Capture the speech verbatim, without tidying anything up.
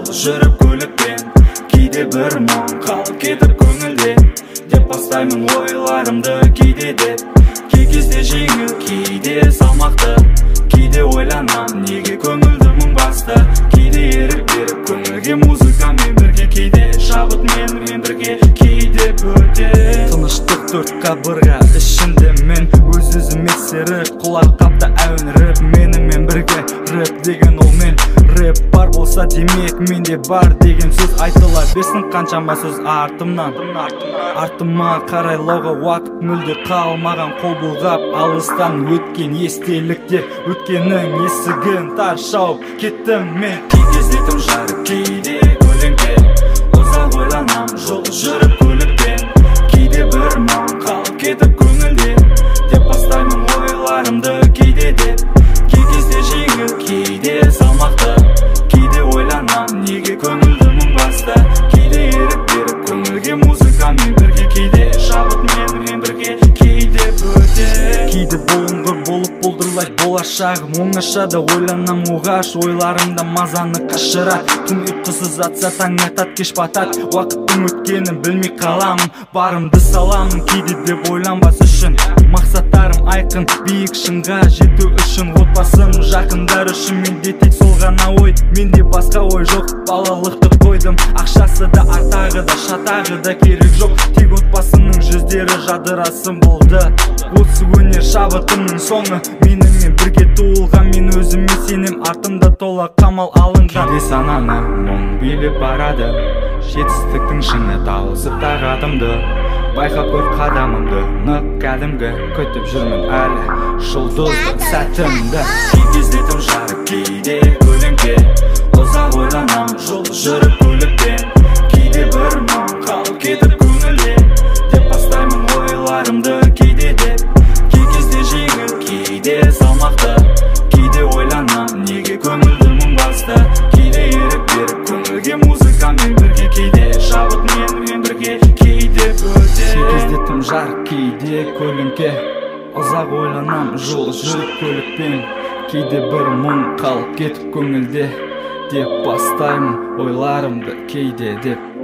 Жалғыз жүріп көлікпен, кейде бір мұң қалып кетіп көңілде, деп бастаймын ойларымды кейде деп. Кей кезде жеңіл, кейде салмақты, кейде ойланам неге көңілді мұң басты. Кейде ерік беріп көңілге музыкамен бірге, кейде шабыт менімен бірге, кейде бөте. Тыныштық төрт қабырға ішінде мен өз-өзіме серік, құлақ қапта әуен рэп менімен бірге. Рэп деген ол мен, рэп бар болса демек менде бар деген сөз айтыла берсін қаншама сөз артымнан. Артыма қарайлауға уақыт мүлде қалмаған, қол бұлғап алыстан өткен естеліктер, өткеннің есігін тар шауып кеттім мен. Кей кезде тым жарық, кейде көлеңке, ұзақ ойланам жалғыз жүріп көлікпен, кейде бір мұң қалып кетіп көңілде, деп бастаймын ойларымды кейде деп. Кей кезде жеңіл, кейде салмақты, кейде ойланам неге көңілді мұң басты. Кейде ерік беріп көңілге музыкамен бірге, кейде шабыт менімен бірге, кейде бөте. Кейде бұлыңғыр болып бұлдырлай болашағым, оңашада ойланам оғаш, ойларымда мазаны қашырат. Түн ұйқысыз атса таң атат, кеш батат, уақыттың өткенін білмей қаламын, барымды саламын. Кейде деп ойланбас үшін мақсаттарым айқын, биік шыңға жету үшін, отбасым жақындар үшін менде тек сол ғана ой, менде басқа ой жоқ. Балалықты қойдым, ақшасы да артағы да шатағы да керек жоқ, тек отбасының жүздері жадырасын болды. Осы өнер шабытымның соңы, менімен бірге туылған, мен өзіме сенем, артымда тола қамал алынған. Кейде сананы мұң билеп барады, жетістіктің шыңы тауысып тағатымды, байқап көр қадамымды, нық кәдімгі күтіп жүрмін әлі жұлдызды сәтімді. Кей кезде тым жарық, кейде көлеңке, ұзақ ойланам жалғыз жүріп көлікпен, кейде бір мұң қалып кетіп көңілде, деп бастаймын ойларымды кейде деп. Кей кезде жеңіл, кейде салмақты, кейде ойланам неге көңілді мұң басты. Кейде ерік беріп көңілге музыкамен бірге, кейде шабыт менімен бірге, кейде бөте. Кей кезде тым жарық, кейде көлеңке, ұзақ ойланам жалғыз жүріп көлікпен, кейде бір мұң қалып кетіп көңілде, деп бастаймын ойларымды кейде деп.